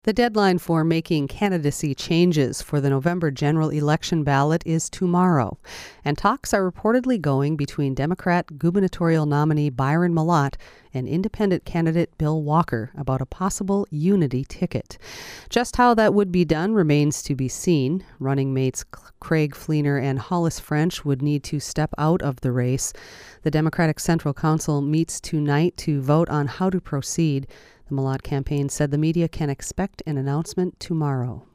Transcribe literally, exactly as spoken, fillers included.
The deadline for making candidacy changes for the November general election ballot is tomorrow, and talks are reportedly going between Democrat gubernatorial nominee Byron Mallott and independent candidate Bill Walker about a possible unity ticket. Just how that would be done remains to be seen. Running mates Craig Fleener and Hollis French would need to step out of the race. The Democratic Central Council meets tonight to vote on how to proceed. The Mallott campaign said the media can expect an announcement tomorrow.